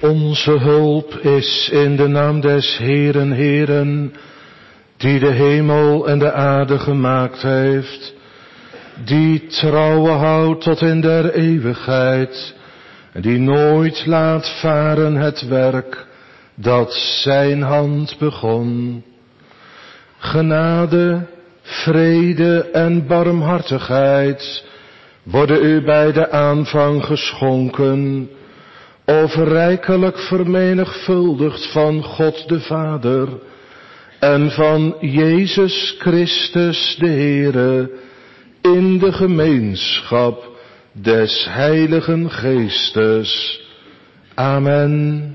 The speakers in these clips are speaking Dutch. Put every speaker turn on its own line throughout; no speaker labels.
Onze hulp is in de naam des Heeren, Heeren, die de hemel en de aarde gemaakt heeft, die trouwen houdt tot in der eeuwigheid, en die nooit laat varen het werk dat zijn hand begon. Genade, vrede en barmhartigheid worden u bij de aanvang geschonken, overrijkelijk vermenigvuldigd van God de Vader en van Jezus Christus de Heere, in de gemeenschap des Heiligen Geestes. Amen.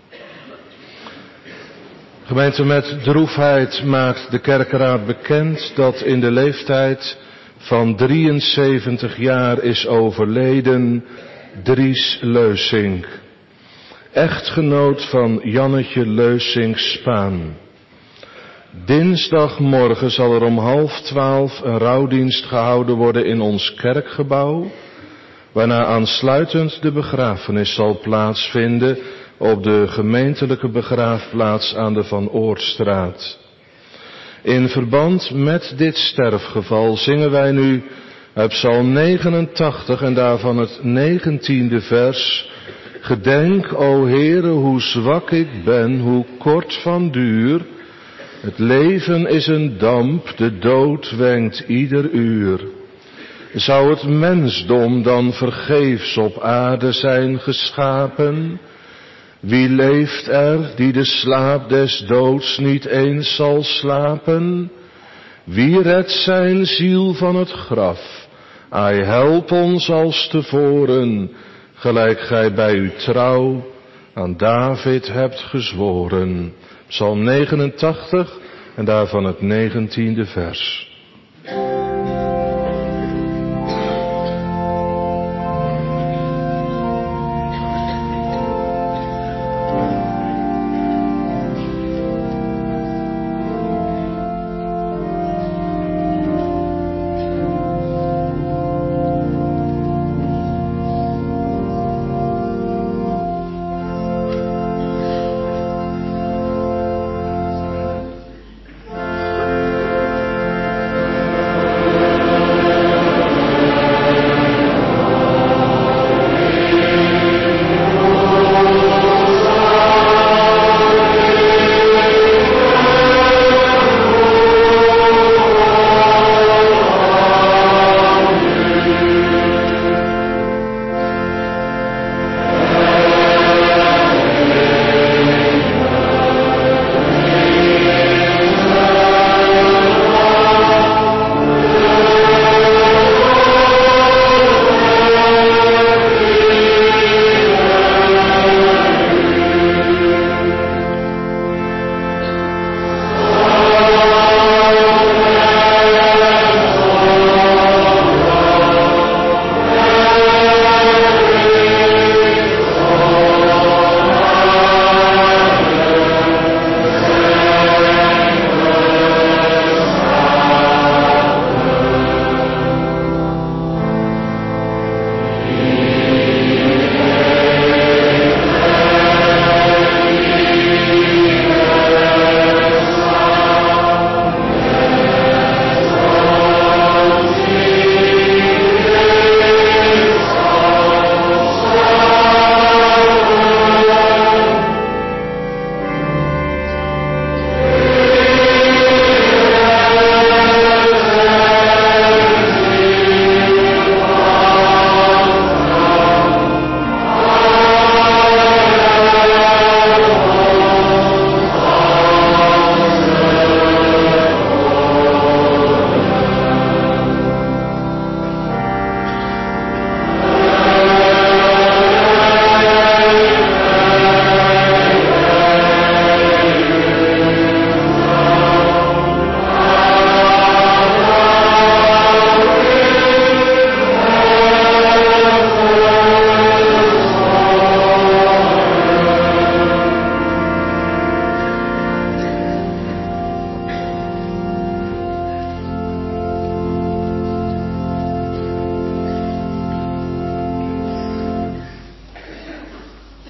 Gemeente, met droefheid maakt de kerkeraad bekend dat in de leeftijd van 73 jaar is overleden Dries Leusink, echtgenoot van Jannetje Leusink-Spaan. Dinsdagmorgen zal er om 11:30 een rouwdienst gehouden worden in ons kerkgebouw, waarna aansluitend de begrafenis zal plaatsvinden op de gemeentelijke begraafplaats aan de Van Oortstraat. In verband met dit sterfgeval zingen wij nu uit Psalm 89 en daarvan het 19e vers. Gedenk, o Heere, hoe zwak ik ben, hoe kort van duur. Het leven is een damp, de dood wenkt ieder uur. Zou het mensdom dan vergeefs op aarde zijn geschapen? Wie leeft er die de slaap des doods niet eens zal slapen? Wie redt zijn ziel van het graf? Ai, help ons als tevoren, gelijk gij bij uw trouw aan David hebt gezworen. Psalm 89 en daarvan het 19e vers.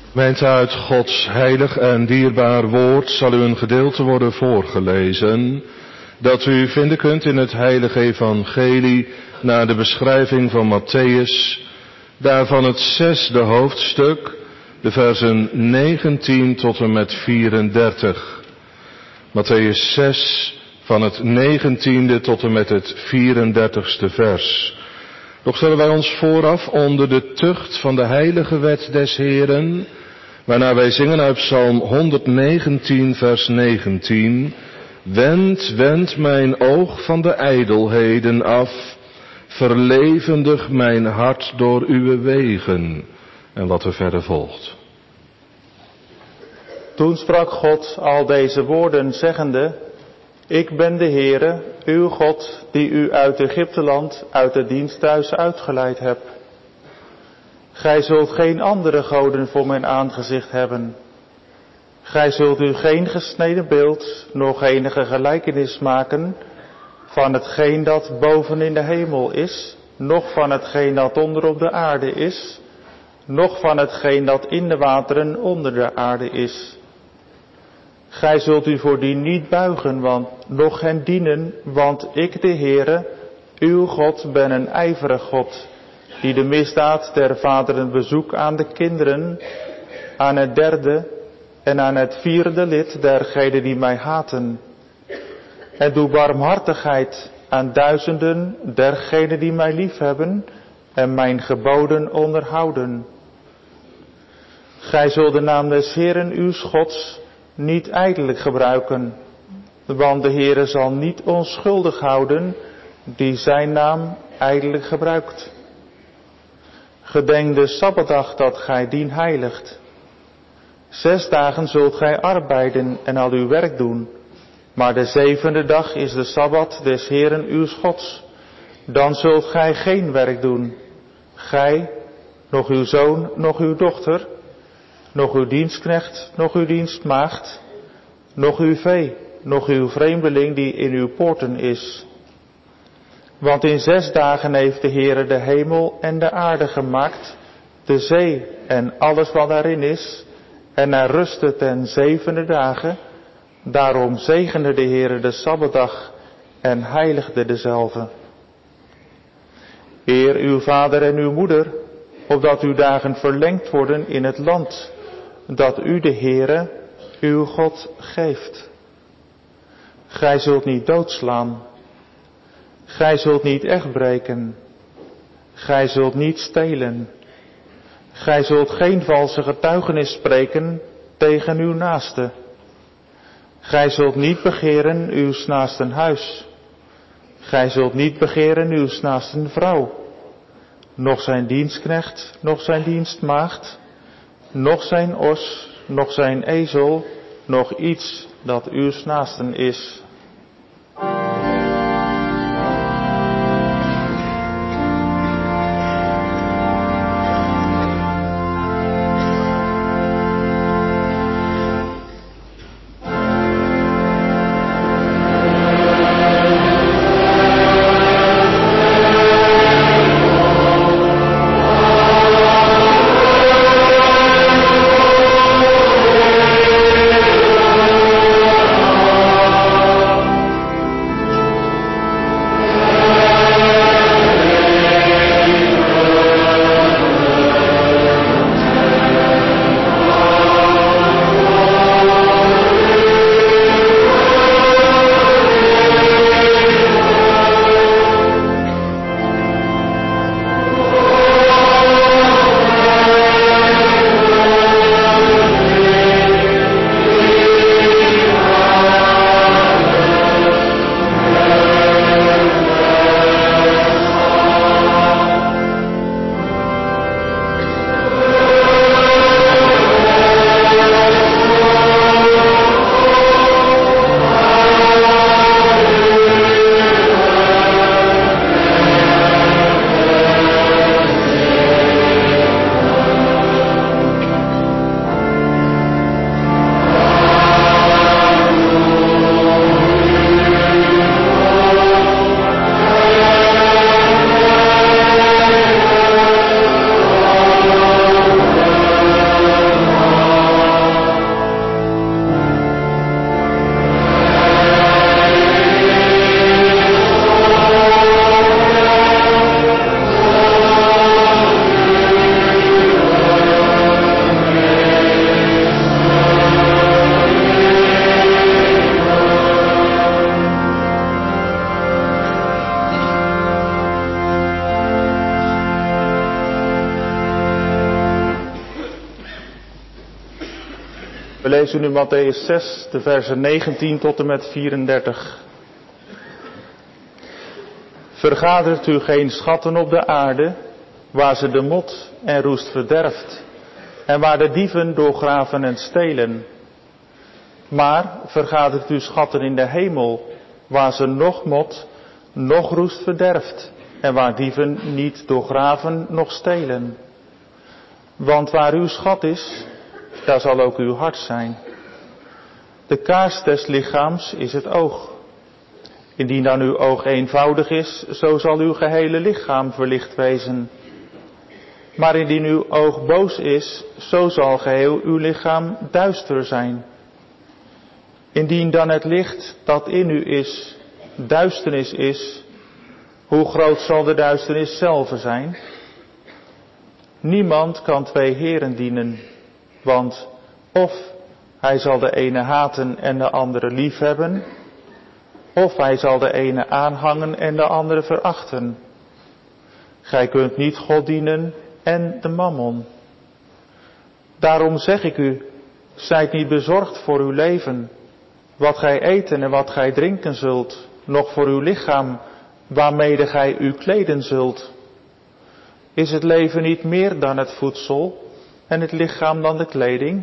Gemeente, uit Gods heilig en dierbaar woord zal u een gedeelte worden voorgelezen dat u vinden kunt in het heilige evangelie naar de beschrijving van Matthäus, daarvan het 6e hoofdstuk, de versen 19 tot en met 34. Matthäus 6, van het 19e tot en met het 34ste vers. Doch stellen wij ons vooraf onder de tucht van de heilige wet des Heeren, waarna wij zingen uit Psalm 119 vers 19. Wend mijn oog van de ijdelheden af, verlevendig mijn hart door uw wegen. En wat er verder volgt.
Toen sprak God al deze woorden zeggende: Ik ben de Heere, uw God, die u uit Egypteland, uit het diensthuis uitgeleid hebt. Gij zult geen andere goden voor mijn aangezicht hebben. Gij zult u geen gesneden beeld, nog enige gelijkenis maken van hetgeen dat boven in de hemel is, noch van hetgeen dat onder op de aarde is, noch van hetgeen dat in de wateren onder de aarde is. Gij zult u voor die niet buigen, noch hen dienen, want ik, de Heere, uw God, ben een ijverig God, die de misdaad der vaderen bezoekt aan de kinderen, aan het 3e en aan het 4e lid dergenen die mij haten. En doe barmhartigheid aan duizenden dergenen die mij liefhebben en mijn geboden onderhouden. Gij zult de naam des Heeren uw Gods niet ijdelijk gebruiken, want de Heere zal niet onschuldig houden die zijn naam ijdelijk gebruikt. Gedenk de Sabbatdag dat gij dien heiligt. 6 dagen zult gij arbeiden en al uw werk doen, maar de 7e dag is de Sabbat des Heeren uw Gods. Dan zult gij geen werk doen, gij, noch uw zoon, noch uw dochter, noch uw dienstknecht, noch uw dienstmaagd, noch uw vee, noch uw vreemdeling die in uw poorten is. Want in 6 dagen heeft de Heere de hemel en de aarde gemaakt, de zee en alles wat daarin is, en hij rustte ten 7e dagen. Daarom zegende de Heere de Sabbatdag en heiligde dezelve. Eer uw vader en uw moeder, opdat uw dagen verlengd worden in het land dat u, de Heere, uw God, geeft. Gij zult niet doodslaan. Gij zult niet echtbreken. Gij zult niet stelen. Gij zult geen valse getuigenis spreken tegen uw naaste. Gij zult niet begeren uw naasten huis. Gij zult niet begeren uw naasten vrouw, noch zijn dienstknecht, noch zijn dienstmaagd, noch zijn os, noch zijn ezel, noch iets dat uw naasten is. We lezen nu Mattheüs 6, de versen 19 tot en met 34. Vergadert u geen schatten op de aarde, waar ze de mot en roest verderft, en waar de dieven doorgraven en stelen. Maar vergadert u schatten in de hemel, waar ze noch mot, noch roest verderft, en waar dieven niet doorgraven, noch stelen. Want waar uw schat is, daar zal ook uw hart zijn. De kaars des lichaams is het oog. Indien dan uw oog eenvoudig is, zo zal uw gehele lichaam verlicht wezen. Maar indien uw oog boos is, zo zal geheel uw lichaam duister zijn. Indien dan het licht dat in u is, duisternis is, hoe groot zal de duisternis zelve zijn? Niemand kan twee heren dienen, want of hij zal de ene haten en de andere liefhebben, of hij zal de ene aanhangen en de andere verachten. Gij kunt niet God dienen en de mammon. Daarom zeg ik u, zijt niet bezorgd voor uw leven, wat gij eten en wat gij drinken zult, noch voor uw lichaam, waarmede gij u kleden zult. Is het leven niet meer dan het voedsel en het lichaam dan de kleding?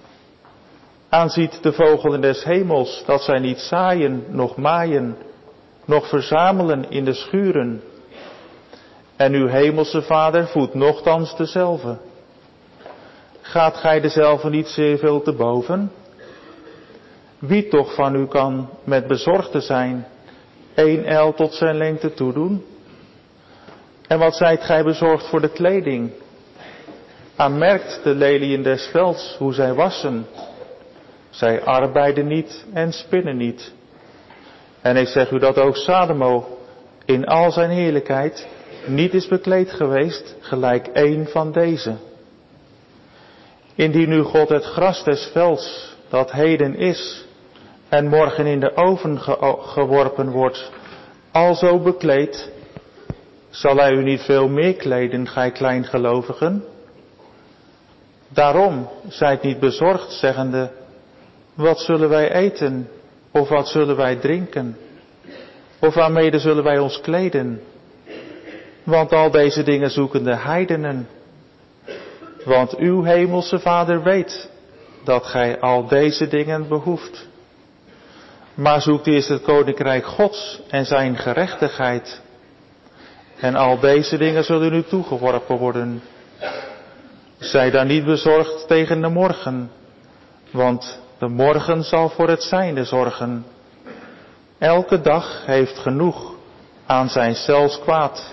Aanziet de vogelen des hemels, dat zij niet zaaien, noch maaien, noch verzamelen in de schuren. En uw hemelse Vader voedt nochtans dezelve. Gaat gij dezelve niet zeer veel te boven? Wie toch van u kan met bezorgde zijn 1 el tot zijn lengte toedoen? En wat zijt gij bezorgd voor de kleding? Aanmerkt de leliën des velds hoe zij wassen. Zij arbeiden niet en spinnen niet. En ik zeg u dat ook Salomo in al zijn heerlijkheid niet is bekleed geweest gelijk één van deze. Indien nu God het gras des velds, dat heden is en morgen in de oven geworpen wordt, alzo bekleedt, zal hij u niet veel meer kleden, gij kleingelovigen? Daarom zijt niet bezorgd, zeggende, wat zullen wij eten, of wat zullen wij drinken, of waarmede zullen wij ons kleden? Want al deze dingen zoeken de heidenen. Want uw hemelse Vader weet dat gij al deze dingen behoeft. Maar zoekt eerst het koninkrijk Gods en zijn gerechtigheid. En al deze dingen zullen u toegeworpen worden. Zij dan niet bezorgd tegen de morgen, want de morgen zal voor het zijnde zorgen. Elke dag heeft genoeg aan zijn zelfs kwaad.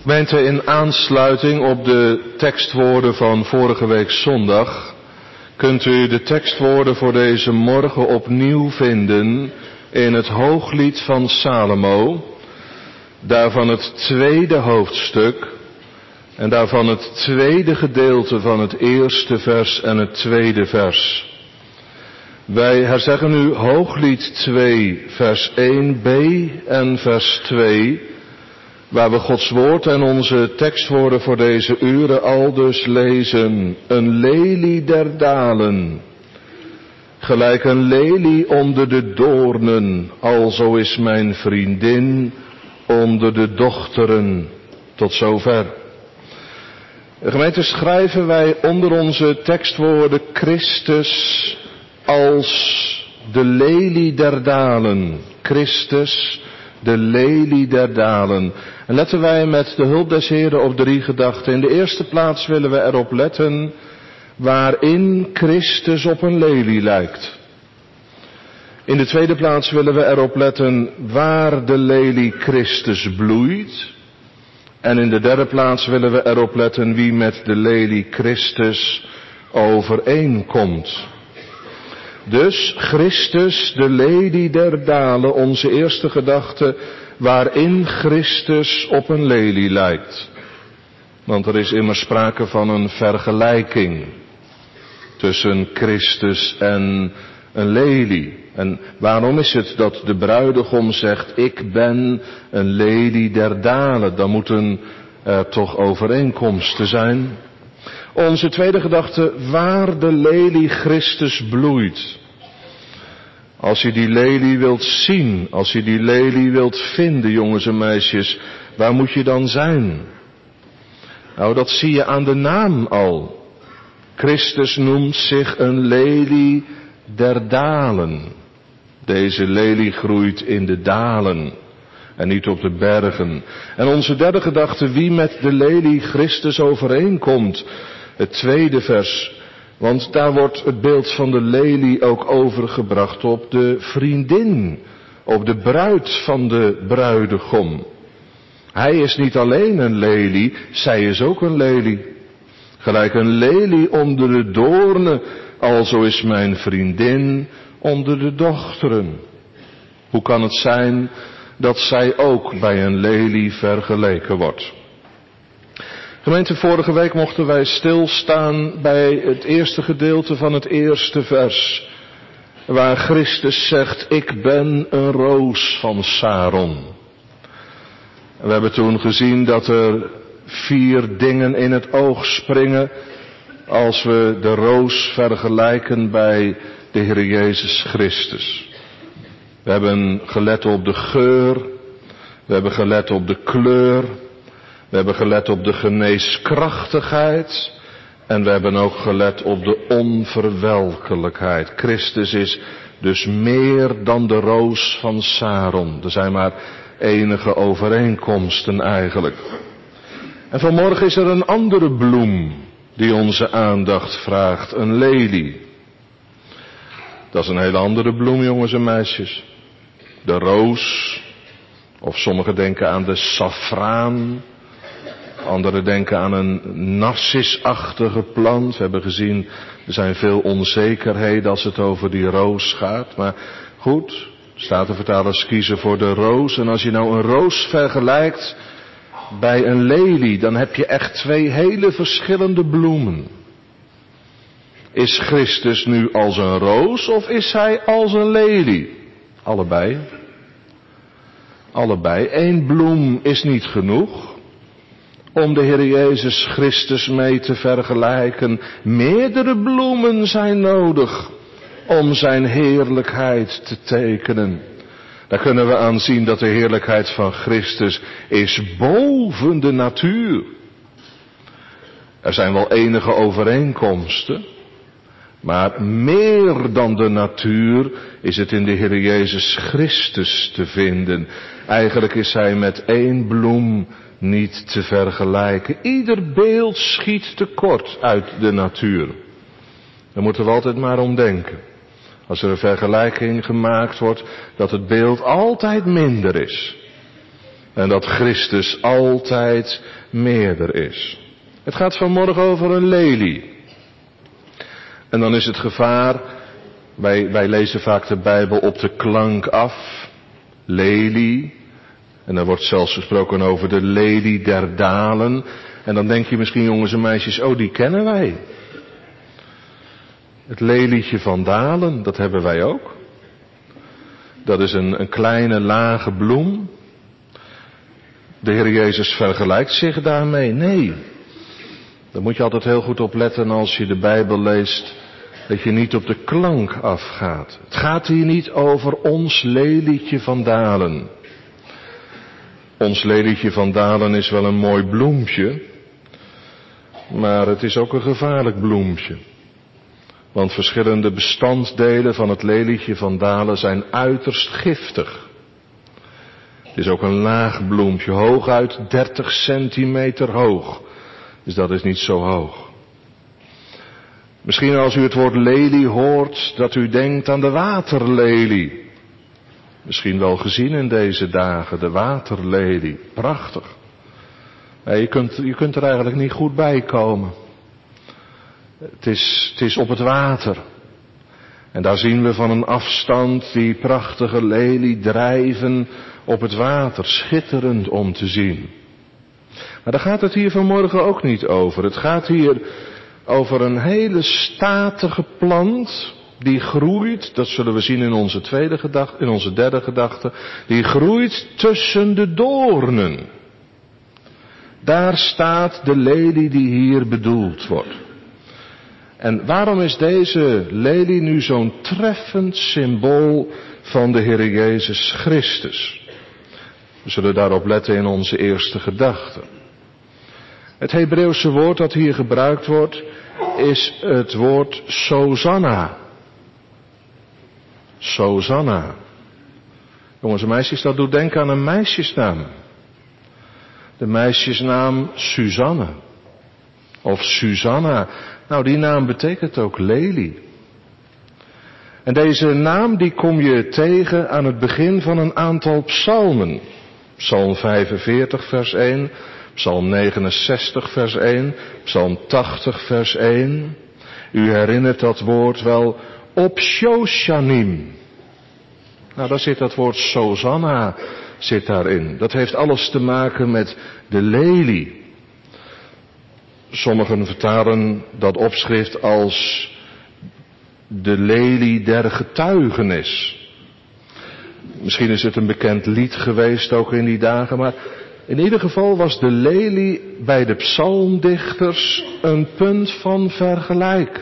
Gemeente, in aansluiting op de tekstwoorden van vorige week zondag kunt u de tekstwoorden voor deze morgen opnieuw vinden in het Hooglied van Salomo, daarvan het tweede hoofdstuk en daarvan het tweede gedeelte van het eerste vers en het tweede vers. Wij herzeggen nu Hooglied 2, vers 1b en vers 2, waar we Gods woord en onze tekstwoorden voor deze uren aldus lezen. Een lelie der dalen, gelijk een lelie onder de doornen, alzo is mijn vriendin onder de dochteren. Tot zover. Gemeente, schrijven wij onder onze tekstwoorden Christus als de lelie der dalen. Christus, de lelie der dalen. En letten wij met de hulp des Heren op 3 gedachten. In de eerste plaats willen we erop letten waarin Christus op een lelie lijkt. In de tweede plaats willen we erop letten waar de lelie Christus bloeit. En in de derde plaats willen we erop letten wie met de lelie Christus overeenkomt. Dus Christus, de lelie der dalen, onze eerste gedachte, waarin Christus op een lelie lijkt. Want er is immers sprake van een vergelijking tussen Christus en een lelie. En waarom is het dat de bruidegom zegt, ik ben een lelie der dalen? Dan moeten er toch overeenkomsten zijn. Onze tweede gedachte, waar de lelie Christus bloeit. Als je die lelie wilt zien, als je die lelie wilt vinden, jongens en meisjes, waar moet je dan zijn? Nou, dat zie je aan de naam al. Christus noemt zich een lelie der dalen. Deze lelie groeit in de dalen en niet op de bergen. En onze derde gedachte, wie met de lelie Christus overeenkomt. Het tweede vers, want daar wordt het beeld van de lelie ook overgebracht op de vriendin, op de bruid van de bruidegom. Hij is niet alleen een lelie, zij is ook een lelie. Gelijk een lelie onder de doornen, alzo is mijn vriendin onder de dochteren. Hoe kan het zijn dat zij ook bij een lelie vergeleken wordt? Gemeente, vorige week mochten wij stilstaan bij het eerste gedeelte van het eerste vers, waar Christus zegt, ik ben een roos van Saron. We hebben toen gezien dat er 4 dingen in het oog springen als we de roos vergelijken bij de Heer Jezus Christus. We hebben gelet op de geur, we hebben gelet op de kleur, we hebben gelet op de geneeskrachtigheid en we hebben ook gelet op de onverwelkelijkheid. Christus is dus meer dan de roos van Saron. Er zijn maar enige overeenkomsten eigenlijk. En vanmorgen is er een andere bloem die onze aandacht vraagt, een lelie. Dat is een hele andere bloem, jongens en meisjes. De roos, of sommigen denken aan de safraan, anderen denken aan een narcisachtige plant. We hebben gezien, er zijn veel onzekerheden als het over die roos gaat. Maar goed, Statenvertalers kiezen voor de roos. En als je nou een roos vergelijkt bij een lelie, dan heb je echt 2 hele verschillende bloemen. Is Christus nu als een roos of is hij als een lelie? Allebei. Allebei. 1 bloem is niet genoeg om de Heer Jezus Christus mee te vergelijken. Meerdere bloemen zijn nodig om zijn heerlijkheid te tekenen. Daar kunnen we aan zien dat de heerlijkheid van Christus is boven de natuur. Er zijn wel enige overeenkomsten, maar meer dan de natuur is het in de Heer Jezus Christus te vinden. Eigenlijk is hij met 1 bloem niet te vergelijken. Ieder beeld schiet tekort uit de natuur. Daar moeten we altijd maar om denken. Als er een vergelijking gemaakt wordt, dat het beeld altijd minder is. En dat Christus altijd meerder is. Het gaat vanmorgen over een lelie. En dan is het gevaar, wij lezen vaak de Bijbel op de klank af. Lelie. En dan wordt zelfs gesproken over de lelie der dalen. En dan denk je misschien, jongens en meisjes, oh, die kennen wij. Het lelietje van Dalen, dat hebben wij ook. Dat is een kleine lage bloem. De Heer Jezus vergelijkt zich daarmee. Nee. Daar moet je altijd heel goed op letten als je de Bijbel leest. Dat je niet op de klank afgaat. Het gaat hier niet over ons lelietje van Dalen. Ons lelietje van Dalen is wel een mooi bloempje. Maar het is ook een gevaarlijk bloempje. Want verschillende bestanddelen van het lelietje van Dalen zijn uiterst giftig. Het is ook een laag bloempje, hooguit 30 centimeter hoog. Dus dat is niet zo hoog. Misschien als u het woord lelie hoort, dat u denkt aan de waterlelie. Misschien wel gezien in deze dagen, de waterlelie. Prachtig. Nee, je kunt er eigenlijk niet goed bij komen. Het is op het water. En daar zien we van een afstand die prachtige lelie drijven op het water. Schitterend om te zien. Maar daar gaat het hier vanmorgen ook niet over. Het gaat hier over een hele statige plant die groeit, dat zullen we zien in onze derde gedachte, die groeit tussen de doornen. Daar staat de lelie die hier bedoeld wordt. En waarom is deze lelie nu zo'n treffend symbool van de Heer Jezus Christus? We zullen daarop letten in onze eerste gedachte. Het Hebreeuwse woord dat hier gebruikt wordt, is het woord Sozanna. Sozanna. Jongens en meisjes, dat doet denken aan een meisjesnaam. De meisjesnaam Suzanne. Of Susanna. Nou, die naam betekent ook lelie. En deze naam die kom je tegen aan het begin van een aantal psalmen. Psalm 45 vers 1, Psalm 69 vers 1, Psalm 80 vers 1. U herinnert dat woord wel, op Shoshanim. Nou, daar zit dat woord Sozanna zit daarin. Dat heeft alles te maken met de lelie. Sommigen vertalen dat opschrift als de lelie der getuigenis. Misschien is het een bekend lied geweest ook in die dagen, maar in ieder geval was de lelie bij de psalmdichters een punt van vergelijk.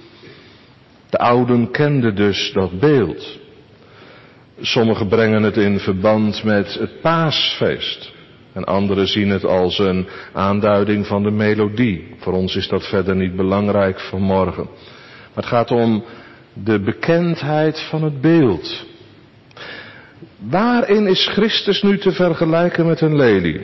De ouden kenden dus dat beeld. Sommigen brengen het in verband met het paasfeest. En anderen zien het als een aanduiding van de melodie. Voor ons is dat verder niet belangrijk vanmorgen. Maar het gaat om de bekendheid van het beeld. Waarin is Christus nu te vergelijken met een lelie?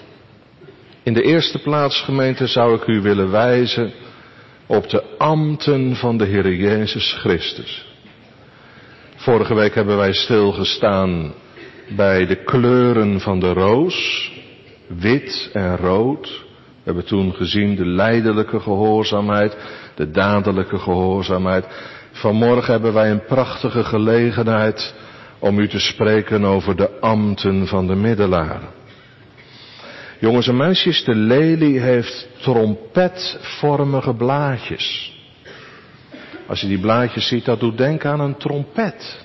In de eerste plaats, gemeente, zou ik u willen wijzen op de ambten van de Heer Jezus Christus. Vorige week hebben wij stilgestaan bij de kleuren van de roos, wit en rood. We hebben toen gezien de lijdelijke gehoorzaamheid, de dadelijke gehoorzaamheid. Vanmorgen hebben wij een prachtige gelegenheid om u te spreken over de ambten van de middelaar. Jongens en meisjes, de lelie heeft trompetvormige blaadjes. Als je die blaadjes ziet, dat doet denken aan een trompet.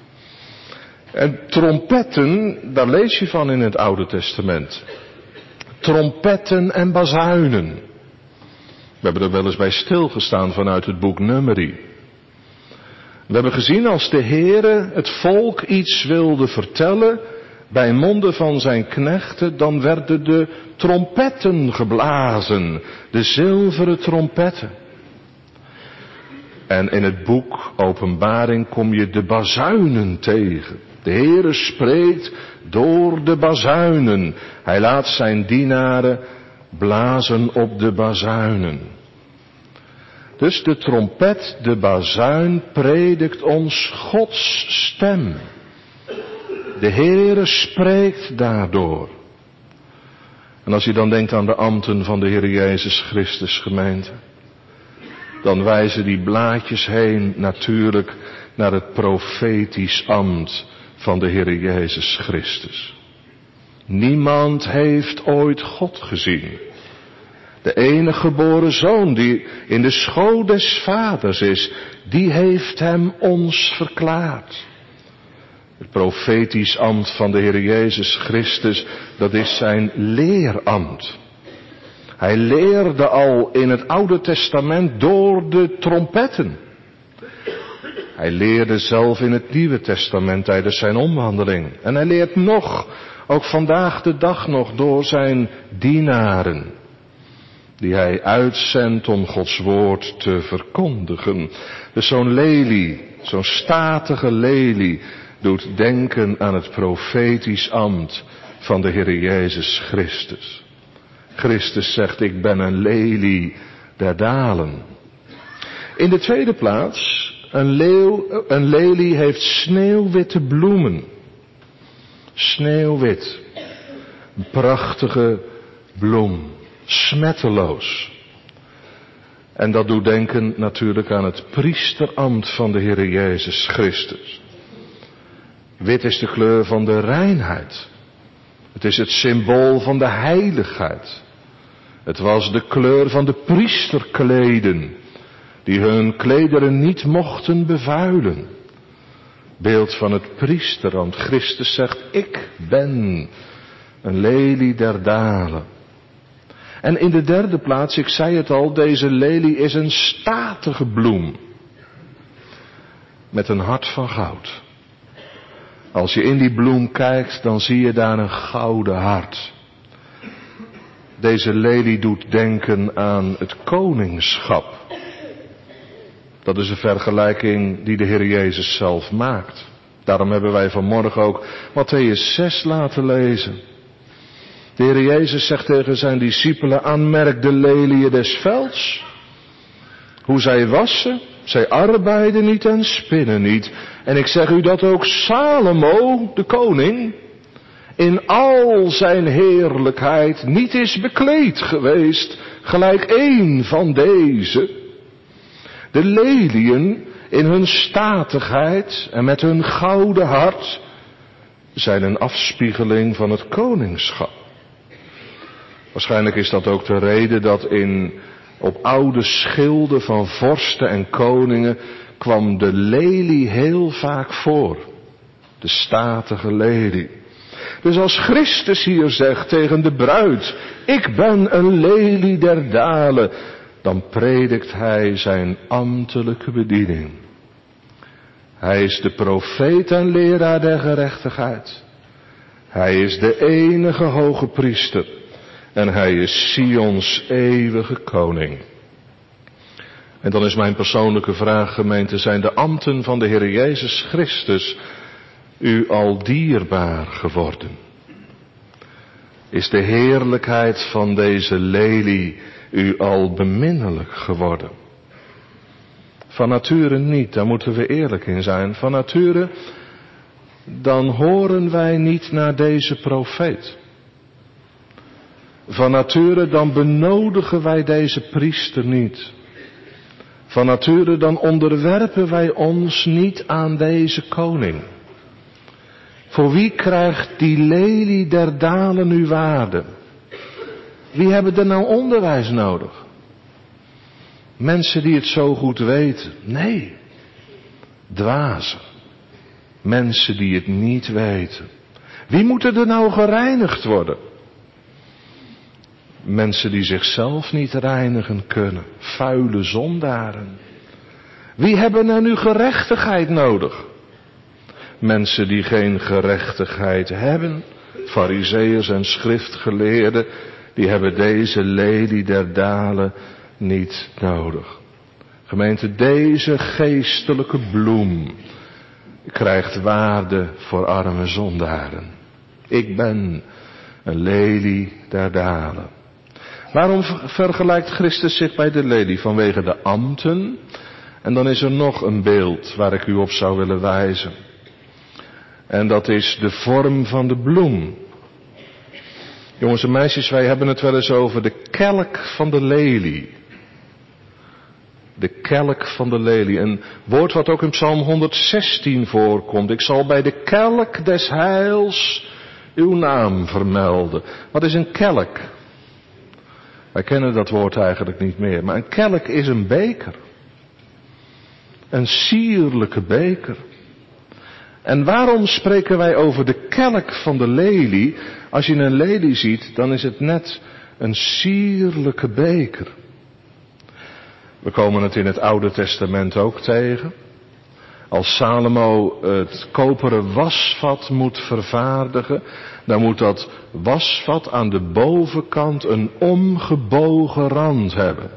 En trompetten, daar lees je van in het Oude Testament. Trompetten en bazuinen. We hebben er wel eens bij stilgestaan vanuit het boek Numeri. We hebben gezien als de Heere het volk iets wilde vertellen bij monden van zijn knechten, dan werden de trompetten geblazen, de zilveren trompetten. En in het boek Openbaring kom je de bazuinen tegen. De Heere spreekt door de bazuinen. Hij laat zijn dienaren blazen op de bazuinen. Dus de trompet, de bazuin, predikt ons Gods stem. De Heere spreekt daardoor. En als je dan denkt aan de ambten van de Heer Jezus Christus, gemeente, dan wijzen die blaadjes heen natuurlijk naar het profetisch ambt van de Heer Jezus Christus. Niemand heeft ooit God gezien. De enige geboren Zoon die in de schoot des Vaders is, die heeft hem ons verklaard. Het profetisch ambt van de Heer Jezus Christus, dat is zijn leerambt. Hij leerde al in het Oude Testament door de trompetten. Hij leerde zelf in het Nieuwe Testament tijdens zijn omwandeling. En hij leert nog, ook vandaag de dag nog, door zijn dienaren, die hij uitzendt om Gods woord te verkondigen. Dus zo'n lelie, zo'n statige lelie, doet denken aan het profetisch ambt van de Heer Jezus Christus. Christus zegt, ik ben een lelie der dalen. In de tweede plaats, een lelie heeft sneeuwwitte bloemen. Sneeuwwit. Een prachtige bloem. Smetteloos. En dat doet denken natuurlijk aan het priesterambt van de Heer Jezus Christus. Wit is de kleur van de reinheid. Het is het symbool van de heiligheid. Het was de kleur van de priesterkleden, die hun klederen niet mochten bevuilen. Beeld van het priesterambt. Christus zegt, ik ben een lelie der dalen. En in de derde plaats, ik zei het al, deze lelie is een statige bloem. Met een hart van goud. Als je in die bloem kijkt, dan zie je daar een gouden hart. Deze lelie doet denken aan het koningschap. Dat is een vergelijking die de Heer Jezus zelf maakt. Daarom hebben wij vanmorgen ook Mattheüs 6 laten lezen. De Heer Jezus zegt tegen zijn discipelen, aanmerk de leliën des velds. Hoe zij wassen, zij arbeiden niet en spinnen niet. En ik zeg u dat ook Salomo, de koning, in al zijn heerlijkheid niet is bekleed geweest, gelijk één van deze. De leliën in hun statigheid en met hun gouden hart zijn een afspiegeling van het koningschap. Waarschijnlijk is dat ook de reden dat op oude schilden van vorsten en koningen kwam de lelie heel vaak voor. De statige lelie. Dus als Christus hier zegt tegen de bruid, ik ben een lelie der dalen, dan predikt hij zijn ambtelijke bediening. Hij is de profeet en leraar der gerechtigheid. Hij is de enige hoge priester. En hij is Sions eeuwige koning. En dan is mijn persoonlijke vraag, gemeente, zijn de ambten van de Heer Jezus Christus u al dierbaar geworden? Is de heerlijkheid van deze lelie u al beminnelijk geworden? Van nature niet, daar moeten we eerlijk in zijn. Van nature, dan horen wij niet naar deze profeet. Van nature, dan benodigen wij deze priester niet. Van nature, dan onderwerpen wij ons niet aan deze koning. Voor wie krijgt die lelie der dalen nu waarde? Wie hebben er nou onderwijs nodig? Mensen die het zo goed weten? Nee. Dwazen. Mensen die het niet weten. Wie moeten er nou gereinigd worden? Mensen die zichzelf niet reinigen kunnen. Vuile zondaren. Wie hebben er nu gerechtigheid nodig? Mensen die geen gerechtigheid hebben. Farizeeërs en schriftgeleerden. Die hebben deze lelie der dalen niet nodig. Gemeente, deze geestelijke bloem krijgt waarde voor arme zondaren. Ik ben een lelie der dalen. Waarom vergelijkt Christus zich bij de lelie? Vanwege de ambten. En dan is er nog een beeld waar ik u op zou willen wijzen. En dat is de vorm van de bloem. Jongens en meisjes, wij hebben het wel eens over de kelk van de lelie. De kelk van de lelie. Een woord wat ook in Psalm 116 voorkomt. Ik zal bij de kelk des heils uw naam vermelden. Wat is een kelk? Wij kennen dat woord eigenlijk niet meer. Maar een kelk is een beker. Een sierlijke beker. En waarom spreken wij over de kelk van de lelie? Als je een lelie ziet, dan is het net een sierlijke beker. We komen het in het Oude Testament ook tegen. Als Salomo het koperen wasvat moet vervaardigen, dan moet dat wasvat aan de bovenkant een omgebogen rand hebben.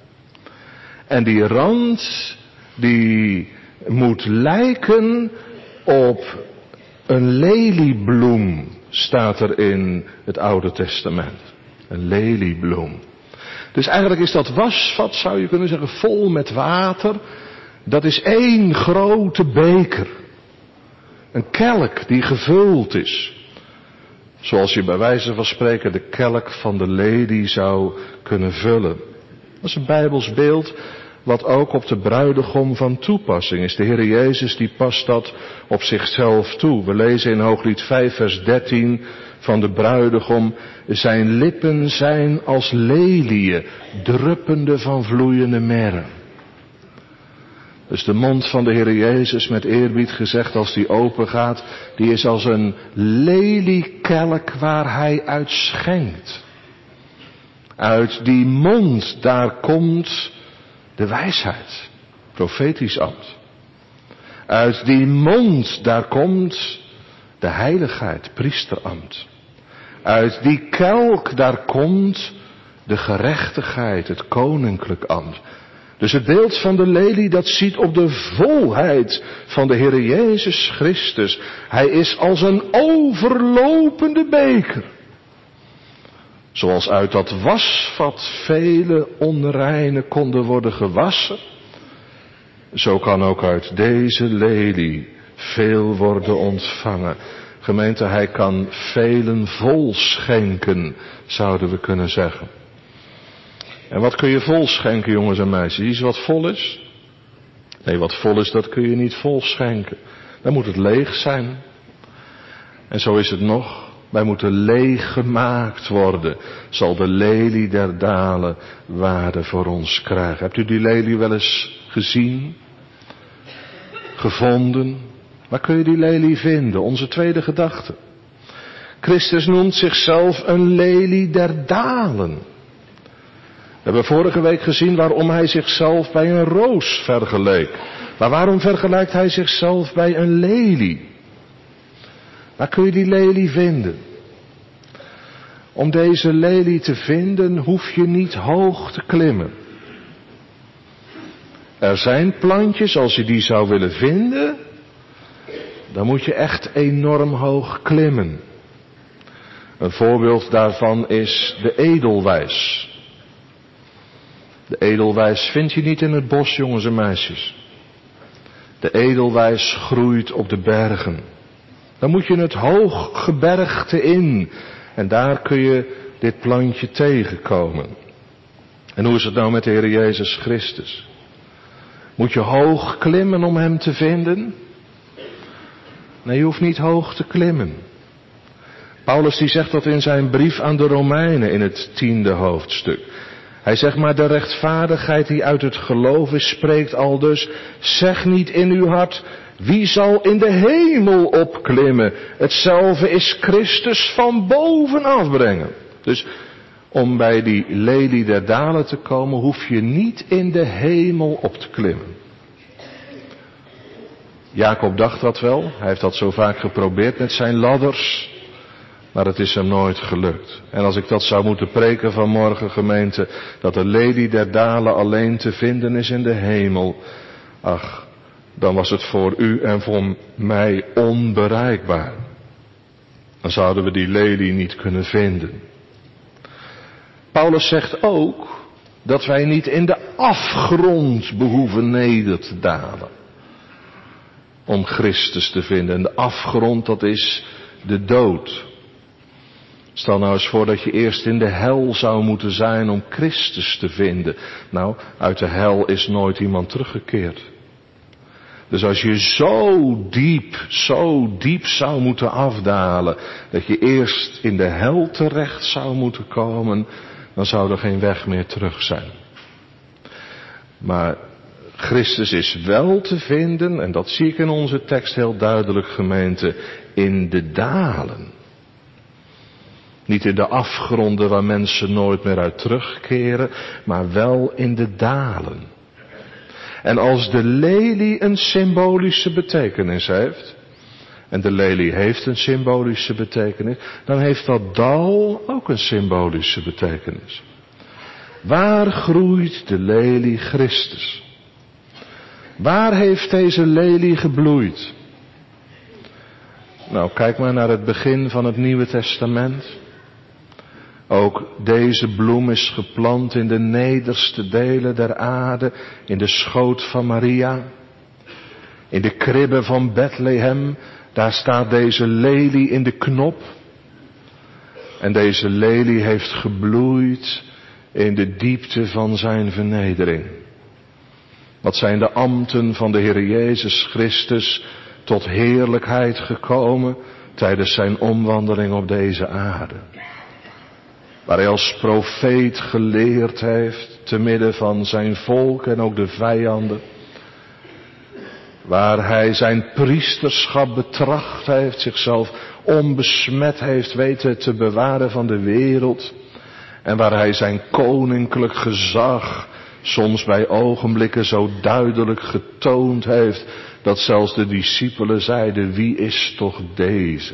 En die rand, die moet lijken op een leliebloem, staat er in het Oude Testament. Een leliebloem. Dus eigenlijk is dat wasvat, zou je kunnen zeggen, vol met water. Dat is één grote beker. Een kelk die gevuld is. Zoals je bij wijze van spreken de kelk van de lelie zou kunnen vullen. Dat is een Bijbels beeld wat ook op de bruidegom van toepassing is. De Heer Jezus die past dat op zichzelf toe. We lezen in Hooglied 5 vers 13 van de bruidegom. Zijn lippen zijn als leliën, druppende van vloeiende merre. Dus de mond van de Heer Jezus, met eerbied gezegd, als die open gaat, die is als een leliekelk waar hij uit schenkt. Uit die mond, daar komt de wijsheid, profetisch ambt. Uit die mond, daar komt de heiligheid, priesterambt. Uit die kelk, daar komt de gerechtigheid, het koninklijk ambt. Dus het beeld van de lelie, dat ziet op de volheid van de Heer Jezus Christus. Hij is als een overlopende beker. Zoals uit dat wasvat vele onreine konden worden gewassen, zo kan ook uit deze lelie veel worden ontvangen. Gemeente, hij kan velen vol schenken, zouden we kunnen zeggen. En wat kun je vol schenken, jongens en meisjes? Iets wat vol is? Nee, wat vol is, dat kun je niet vol schenken. Dan moet het leeg zijn. En zo is het nog. Wij moeten leeg gemaakt worden. Zal de lelie der dalen waarde voor ons krijgen. Hebt u die lelie wel eens gezien? Gevonden? Waar kun je die lelie vinden? Onze tweede gedachte. Christus noemt zichzelf een lelie der dalen. We hebben vorige week gezien waarom hij zichzelf bij een roos vergeleek. Maar waarom vergelijkt hij zichzelf bij een lelie? Waar kun je die lelie vinden? Om deze lelie te vinden hoef je niet hoog te klimmen. Er zijn plantjes, als je die zou willen vinden, dan moet je echt enorm hoog klimmen. Een voorbeeld daarvan is de edelwijs. De edelwijs vind je niet in het bos, jongens en meisjes. De edelwijs groeit op de bergen. Dan moet je het hooggebergte in. En daar kun je dit plantje tegenkomen. En hoe is het nou met de Heer Jezus Christus? Moet je hoog klimmen om hem te vinden? Nee, je hoeft niet hoog te klimmen. Paulus die zegt dat in zijn brief aan de Romeinen in het 10e hoofdstuk. Hij zegt maar, de rechtvaardigheid die uit het geloof is, spreekt al dus. Zeg niet in uw hart, wie zal in de hemel opklimmen? Hetzelfde is Christus van boven afbrengen. Dus om bij die lelie der dalen te komen, hoef je niet in de hemel op te klimmen. Jacob dacht dat wel. Hij heeft dat zo vaak geprobeerd met zijn ladders. Maar het is hem nooit gelukt. En als ik dat zou moeten preken vanmorgen, gemeente, dat de lelie der dalen alleen te vinden is in de hemel. Ach, dan was het voor u en voor mij onbereikbaar. Dan zouden we die lelie niet kunnen vinden. Paulus zegt ook dat wij niet in de afgrond behoeven neder te dalen. Om Christus te vinden. En de afgrond, dat is de dood. Stel nou eens voor dat je eerst in de hel zou moeten zijn om Christus te vinden. Nou, uit de hel is nooit iemand teruggekeerd. Dus als je zo diep zou moeten afdalen, dat je eerst in de hel terecht zou moeten komen, dan zou er geen weg meer terug zijn. Maar Christus is wel te vinden, en dat zie ik in onze tekst heel duidelijk, gemeente, in de dalen. Niet in de afgronden waar mensen nooit meer uit terugkeren, maar wel in de dalen. En als de lelie een symbolische betekenis heeft, en de lelie heeft een symbolische betekenis, dan heeft dat dal ook een symbolische betekenis. Waar groeit de lelie Christus? Waar heeft deze lelie gebloeid? Nou, kijk maar naar het begin van het Nieuwe Testament. Ook deze bloem is geplant in de nederste delen der aarde, in de schoot van Maria. In de kribbe van Bethlehem, daar staat deze lelie in de knop. En deze lelie heeft gebloeid in de diepte van zijn vernedering. Wat zijn de ambten van de Heer Jezus Christus tot heerlijkheid gekomen tijdens zijn omwandeling op deze aarde. Waar hij als profeet geleerd heeft te midden van zijn volk en ook de vijanden. Waar hij zijn priesterschap betracht heeft, zichzelf onbesmet heeft weten te bewaren van de wereld. En waar hij zijn koninklijk gezag soms bij ogenblikken zo duidelijk getoond heeft, dat zelfs de discipelen zeiden, wie is toch deze?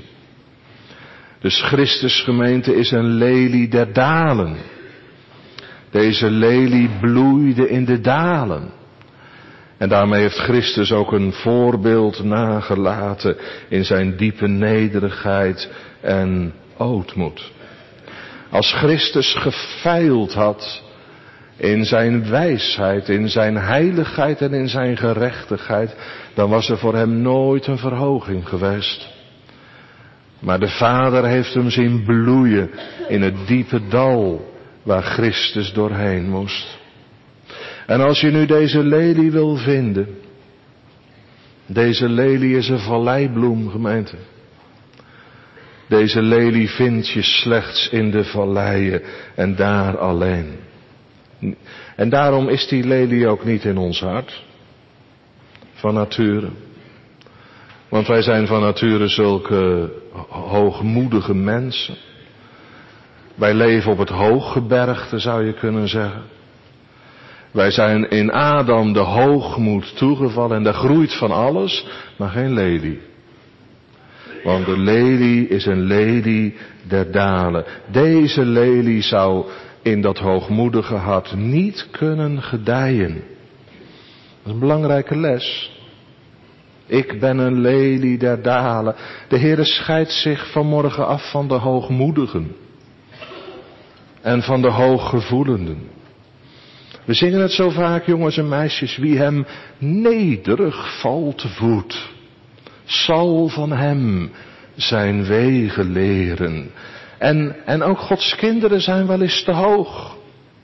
Dus Christus gemeente is een lelie der dalen. Deze lelie bloeide in de dalen. En daarmee heeft Christus ook een voorbeeld nagelaten in zijn diepe nederigheid en ootmoed. Als Christus gefeild had in zijn wijsheid, in zijn heiligheid en in zijn gerechtigheid, dan was er voor hem nooit een verhoging geweest. Maar de Vader heeft hem zien bloeien in het diepe dal waar Christus doorheen moest. En als je nu deze lelie wil vinden, deze lelie is een valleibloem, gemeente. Deze lelie vind je slechts in de valleien en daar alleen. En daarom is die lelie ook niet in ons hart, van nature. Want wij zijn van nature zulke hoogmoedige mensen. Wij leven op het hooggebergte, zou je kunnen zeggen. Wij zijn in Adam de hoogmoed toegevallen en daar groeit van alles, maar geen lelie. Want de lelie is een lelie der dalen. Deze lelie zou in dat hoogmoedige hart niet kunnen gedijen. Dat is een belangrijke les. Ik ben een lelie der dalen. De Heere scheidt zich vanmorgen af van de hoogmoedigen. En van de hooggevoelenden. We zingen het zo vaak, jongens en meisjes. Wie hem nederig valt voet, zal van hem zijn wegen leren. En ook Gods kinderen zijn wel eens te hoog.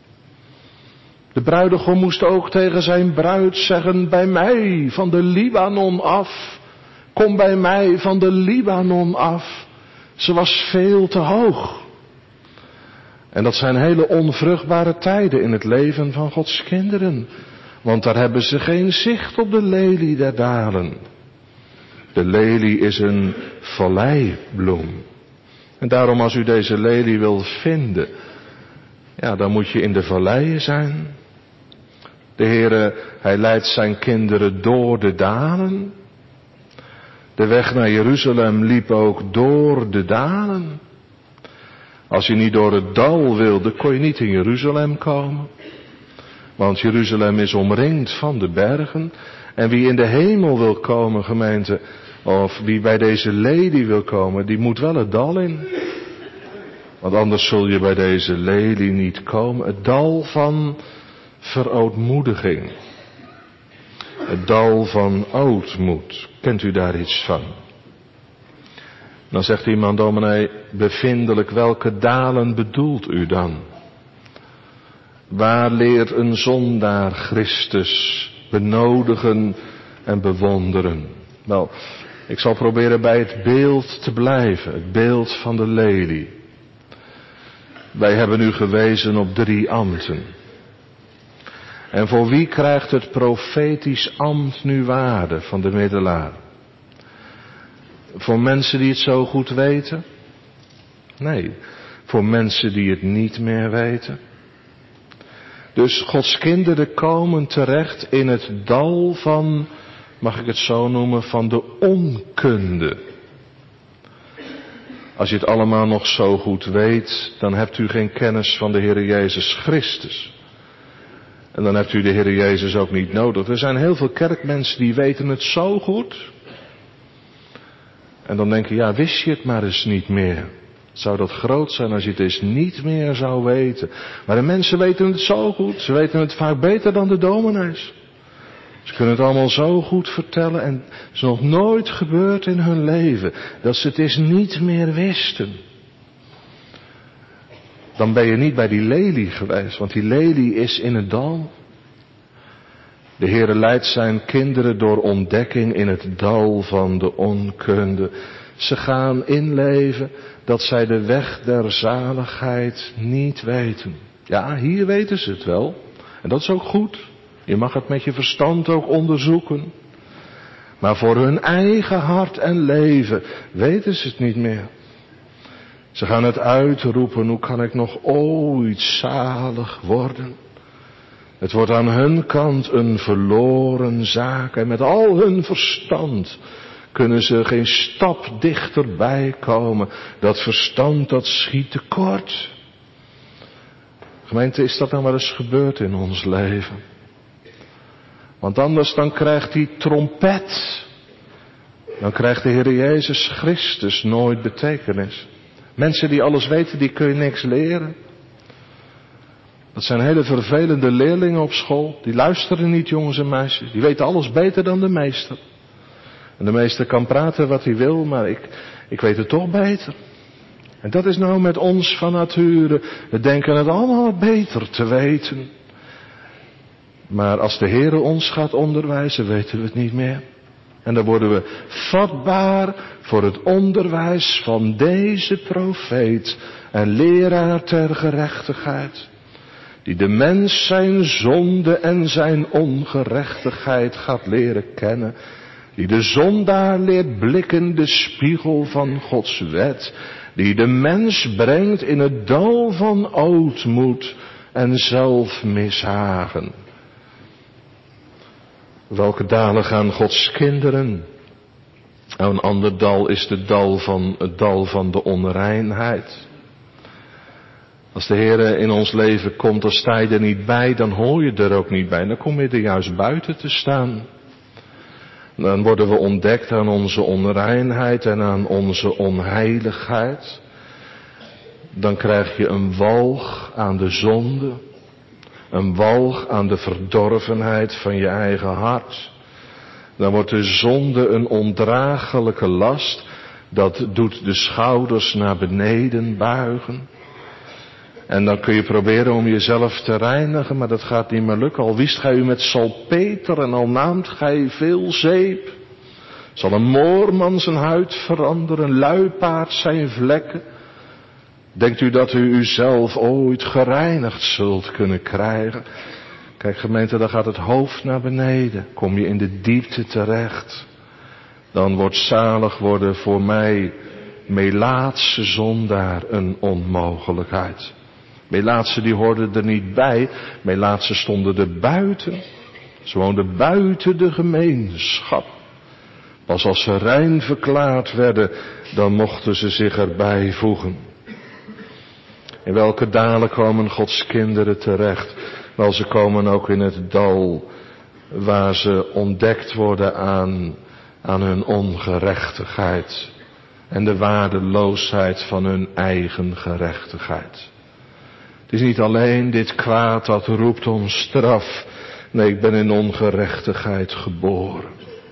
De bruidegom moest ook tegen zijn bruid zeggen, bij mij van de Libanon af. Kom bij mij van de Libanon af. Ze was veel te hoog. En dat zijn hele onvruchtbare tijden in het leven van Gods kinderen. Want daar hebben ze geen zicht op de lelie der dalen. De lelie is een valleibloem. En daarom als u deze lelie wil vinden, ja, dan moet je in de valleien zijn. De Heere, hij leidt zijn kinderen door de dalen. De weg naar Jeruzalem liep ook door de dalen. Als je niet door het dal wilde, kon je niet in Jeruzalem komen. Want Jeruzalem is omringd van de bergen. En wie in de hemel wil komen, gemeente, of wie bij deze lelie wil komen, die moet wel het dal in. Want anders zul je bij deze lelie niet komen. Het dal van verootmoediging. Het dal van ootmoed. Kent u daar iets van? Dan zegt iemand, dominee, bevindelijk, welke dalen bedoelt u dan? Waar leert een zondaar Christus benodigen en bewonderen? Wel, ik zal proberen bij het beeld te blijven, het beeld van de lelie. Wij hebben nu gewezen op 3 ambten. En voor wie krijgt het profetisch ambt nu waarde van de middelaar? Voor mensen die het zo goed weten? Nee, voor mensen die het niet meer weten. Dus Gods kinderen komen terecht in het dal van, mag ik het zo noemen, van de onkunde. Als je het allemaal nog zo goed weet, dan hebt u geen kennis van de Heer Jezus Christus. En dan hebt u de Heer Jezus ook niet nodig. Er zijn heel veel kerkmensen die weten het zo goed. En dan denk je, ja, wist je het maar eens niet meer. Zou dat groot zijn als je het eens niet meer zou weten. Maar de mensen weten het zo goed. Ze weten het vaak beter dan de dominees. Ze kunnen het allemaal zo goed vertellen. En het is nog nooit gebeurd in hun leven dat ze het eens niet meer wisten. Dan ben je niet bij die lelie geweest. Want die lelie is in het dal. De Heere leidt zijn kinderen door ontdekking in het dal van de onkunde. Ze gaan inleven dat zij de weg der zaligheid niet weten. Ja, hier weten ze het wel. En dat is ook goed. Je mag het met je verstand ook onderzoeken. Maar voor hun eigen hart en leven weten ze het niet meer. Ze gaan het uitroepen, hoe kan ik nog ooit zalig worden? Het wordt aan hun kant een verloren zaak. En met al hun verstand kunnen ze geen stap dichterbij komen. Dat verstand, dat schiet tekort. Gemeente, is dat nou wel eens gebeurd in ons leven? Want anders dan krijgt die trompet, dan krijgt de Heer Jezus Christus nooit betekenis. Mensen die alles weten, die kun je niks leren. Dat zijn hele vervelende leerlingen op school. Die luisteren niet, jongens en meisjes. Die weten alles beter dan de meester. En de meester kan praten wat hij wil, maar ik weet het toch beter. En dat is nou met ons van nature. We denken het allemaal beter te weten. Maar als de Heere ons gaat onderwijzen, weten we het niet meer. En dan worden we vatbaar voor het onderwijs van deze profeet en leraar ter gerechtigheid. Die de mens zijn zonde en zijn ongerechtigheid gaat leren kennen. Die de zondaar leert blikken de spiegel van Gods wet. Die de mens brengt in het dal van ootmoed en zelfmishagen. Welke dalen gaan Gods kinderen? Nou, een ander dal is het dal van de onreinheid. Als de Heer in ons leven komt, dan sta je er niet bij, dan hoor je er ook niet bij. Dan kom je er juist buiten te staan. Dan worden we ontdekt aan onze onreinheid en aan onze onheiligheid. Dan krijg je een walg aan de zonde. Een walg aan de verdorvenheid van je eigen hart. Dan wordt de zonde een ondraaglijke last. Dat doet de schouders naar beneden buigen. En dan kun je proberen om jezelf te reinigen, maar dat gaat niet meer lukken. Al wiest gij u met salpeter en al naamt gij veel zeep. Zal een moorman zijn huid veranderen, een luipaard zijn vlekken. Denkt u dat u uzelf ooit gereinigd zult kunnen krijgen? Kijk gemeente, dan gaat het hoofd naar beneden. Kom je in de diepte terecht. Dan wordt zalig worden voor mij, Melaatse zondaar, een onmogelijkheid. Melaatse die hoorden er niet bij. Melaatse stonden er buiten. Ze woonden buiten de gemeenschap. Pas als ze rein verklaard werden, dan mochten ze zich erbij voegen. In welke dalen komen Gods kinderen terecht? Wel, ze komen ook in het dal waar ze ontdekt worden aan hun ongerechtigheid. En de waardeloosheid van hun eigen gerechtigheid. Het is niet alleen dit kwaad dat roept om straf. Nee, ik ben in ongerechtigheid geboren.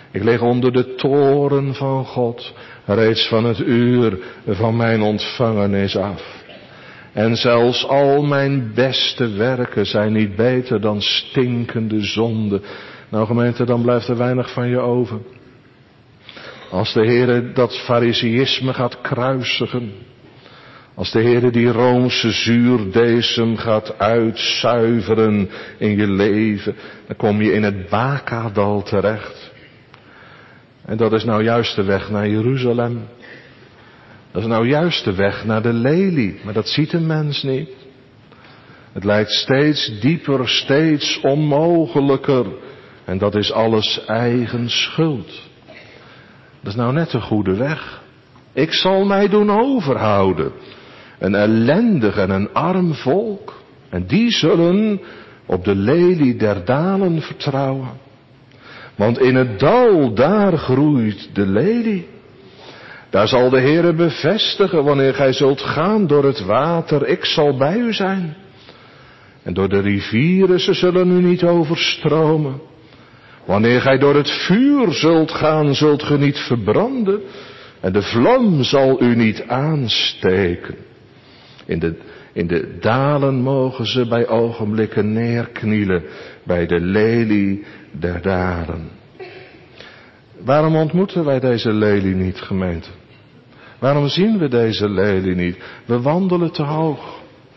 Ik lig onder de toren van God, reeds van het uur van mijn ontvangenis af. En zelfs al mijn beste werken zijn niet beter dan stinkende zonde. Nou gemeente, dan blijft er weinig van je over. Als de Heere dat fariseïsme gaat kruisigen. Als de Heere die Roomse zuurdesem gaat uitzuiveren in je leven. Dan kom je in het Bakadal terecht. En dat is nou juist de weg naar Jeruzalem. Dat is nou juist de weg naar de lelie. Maar dat ziet een mens niet. Het lijkt steeds dieper, steeds onmogelijker. En dat is alles eigen schuld. Dat is nou net de goede weg. Ik zal mij doen overhouden. Een ellendig en een arm volk. En die zullen op de lelie der dalen vertrouwen. Want in het dal, daar groeit de lelie. Daar zal de Heere bevestigen wanneer gij zult gaan door het water. Ik zal bij u zijn. En door de rivieren, ze zullen u niet overstromen. Wanneer gij door het vuur zult gaan, zult ge niet verbranden. En de vlam zal u niet aansteken. In de dalen mogen ze bij ogenblikken neerknielen. Bij de lelie der dalen. Waarom ontmoeten wij deze lelie niet, gemeente? Waarom zien we deze lelie niet? We wandelen te hoog.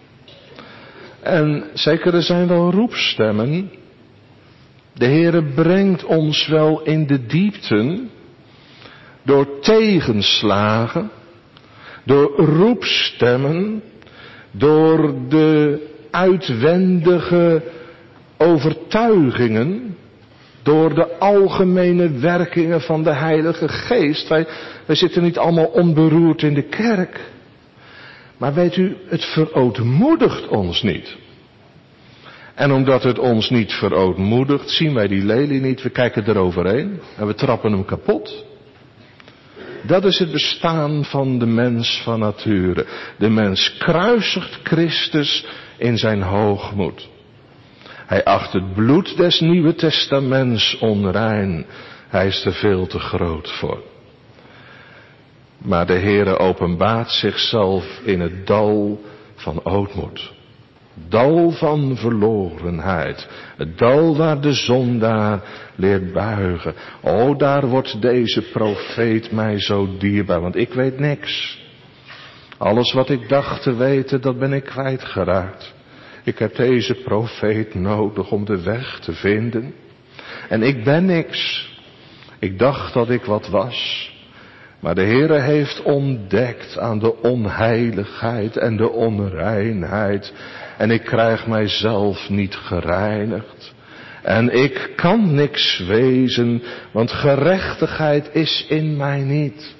En zeker er zijn wel roepstemmen. De Heere brengt ons wel in de diepten. Door tegenslagen. Door roepstemmen. Door de uitwendige overtuigingen. Door de algemene werkingen van de Heilige Geest. Wij zitten niet allemaal onberoerd in de kerk. Maar weet u, het verootmoedigt ons niet. En omdat het ons niet verootmoedigt, zien wij die lelie niet. We kijken eroverheen en we trappen hem kapot. Dat is het bestaan van de mens van nature. De mens kruisigt Christus in zijn hoogmoed. Hij acht het bloed des Nieuwe Testaments onrein. Hij is er veel te groot voor. Maar de Heere openbaart zichzelf in het dal van ootmoed. Dal van verlorenheid. Het dal waar de zondaar leert buigen. O, daar wordt deze profeet mij zo dierbaar, want ik weet niks. Alles wat ik dacht te weten, dat ben ik kwijtgeraakt. Ik heb deze profeet nodig om de weg te vinden. En ik ben niks. Ik dacht dat ik wat was. Maar de Heere heeft ontdekt aan de onheiligheid en de onreinheid. En ik krijg mijzelf niet gereinigd. En ik kan niks wezen, want gerechtigheid is in mij niet.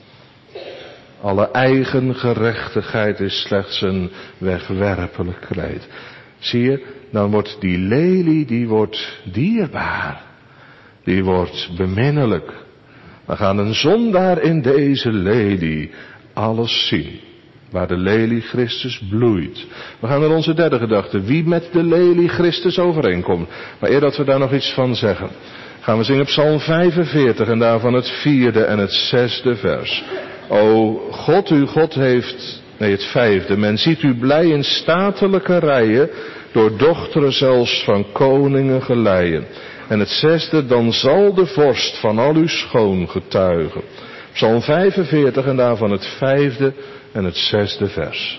Alle eigen gerechtigheid is slechts een wegwerpelijk kleed. Zie je, dan wordt die lelie, die wordt dierbaar. Die wordt beminnelijk. We gaan een zondaar in deze lelie alles zien. Waar de lelie Christus bloeit. We gaan naar onze derde gedachte. Wie met de lelie Christus overeenkomt. Maar eer dat we daar nog iets van zeggen. Gaan we zingen Psalm 45 en daarvan het 4e en het 6e vers. O God, uw God heeft, het 5e. Men ziet u blij in statelijke rijen. Door dochteren zelfs van koningen geleien. En het 6e, dan zal de vorst van al uw schoon getuigen. Psalm 45 en daarvan het 5e en het 6e vers.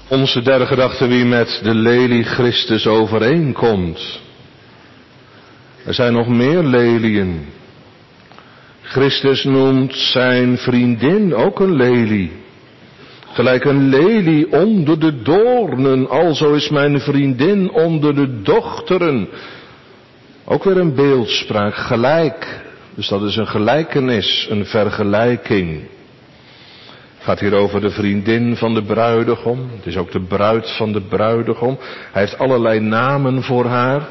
Onze derde gedachte, wie met de lelie Christus overeenkomt. Er zijn nog meer leliën. Christus noemt zijn vriendin ook een lelie. Gelijk een lelie onder de doornen, alzo is mijn vriendin onder de dochteren. Ook weer een beeldspraak, gelijk. Dus dat is een gelijkenis, een vergelijking. Het gaat hier over de vriendin van de bruidegom. Het is ook de bruid van de bruidegom. Hij heeft allerlei namen voor haar.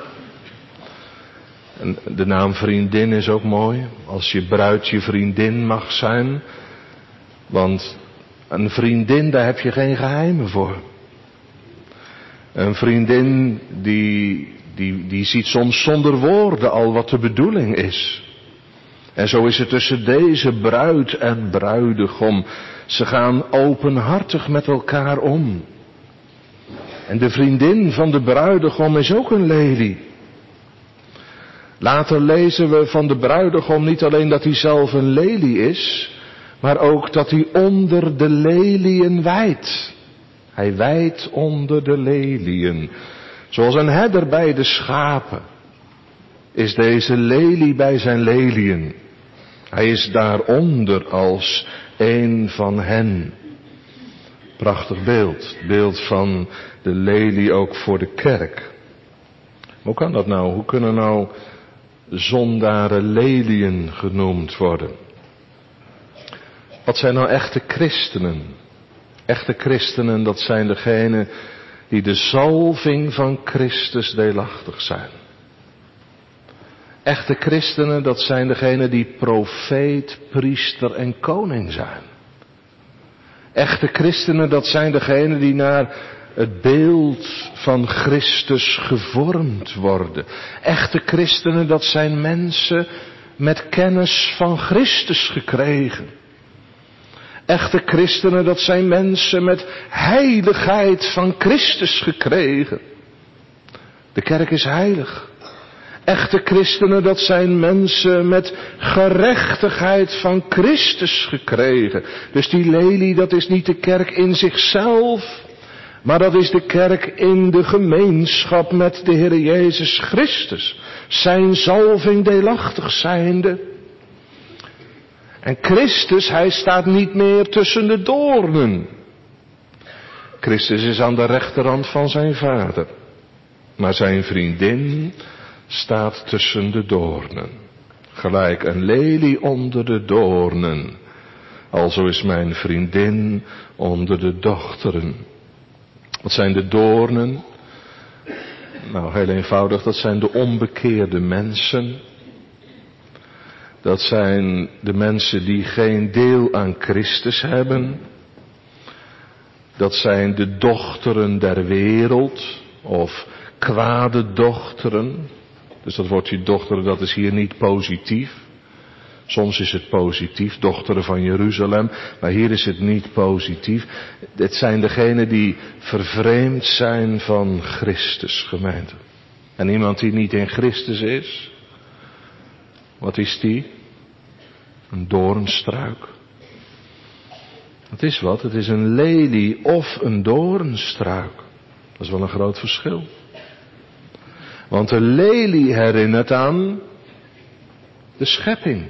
En de naam vriendin is ook mooi. Als je bruid je vriendin mag zijn. Want een vriendin, daar heb je geen geheimen voor. Een vriendin die ziet soms zonder woorden al wat de bedoeling is. En zo is het tussen deze bruid en bruidegom. Ze gaan openhartig met elkaar om. En de vriendin van de bruidegom is ook een lelie. Later lezen we van de bruidegom niet alleen dat hij zelf een lelie is, maar ook dat hij onder de leliën wijdt. Hij wijdt onder de leliën. Zoals een herder bij de schapen is deze lelie bij zijn leliën. Hij is daaronder als een van hen. Prachtig beeld. Beeld van de lelie ook voor de kerk. Hoe kan dat nou? Hoe kunnen nou zondaren leliën genoemd worden? Wat zijn nou echte christenen? Echte christenen, dat zijn degenen die de zalving van Christus deelachtig zijn. Echte christenen, dat zijn degenen die profeet, priester en koning zijn. Echte christenen, dat zijn degenen die naar het beeld van Christus gevormd worden. Echte christenen, dat zijn mensen met kennis van Christus gekregen. Echte christenen, dat zijn mensen met heiligheid van Christus gekregen. De kerk is heilig. Echte christenen, dat zijn mensen met gerechtigheid van Christus gekregen. Dus die lelie, dat is niet de kerk in zichzelf, maar dat is de kerk in de gemeenschap met de Heer Jezus Christus. Zijn zalving deelachtig zijnde. En Christus, hij staat niet meer tussen de doornen. Christus is aan de rechterhand van zijn Vader. Maar zijn vriendin staat tussen de doornen. Gelijk een lelie onder de doornen. Alzo is mijn vriendin onder de dochteren. Wat zijn de doornen? Nou, heel eenvoudig, dat zijn de onbekeerde mensen. Dat zijn de mensen die geen deel aan Christus hebben. Dat zijn de dochteren der wereld, of kwade dochteren. Dus dat woordje dochteren, dat is hier niet positief. Soms is het positief, dochteren van Jeruzalem, maar hier is het niet positief. Het zijn degenen die vervreemd zijn van Christus, gemeente. En iemand die niet in Christus is, wat is die? Een doornstruik. Het is wat, het is een lelie of een doornstruik. Dat is wel een groot verschil. Want de lelie herinnert aan de schepping.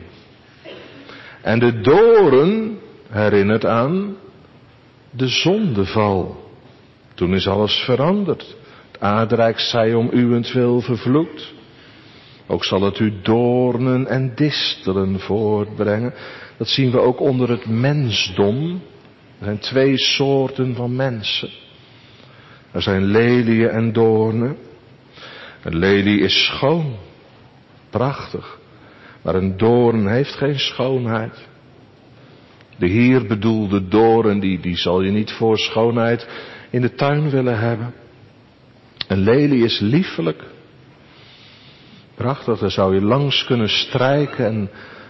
En de doorn herinnert aan de zondeval. Toen is alles veranderd. Het aardrijk zij om uwentwil vervloekt. Ook zal het u doornen en distelen voortbrengen. Dat zien we ook onder het mensdom. Er zijn twee soorten van mensen. Er zijn leliën en doornen. Een lelie is schoon, prachtig. Maar een doorn heeft geen schoonheid. De hier bedoelde doorn, die zal je niet voor schoonheid in de tuin willen hebben. Een lelie is liefelijk. Prachtig, daar zou je langs kunnen strijken en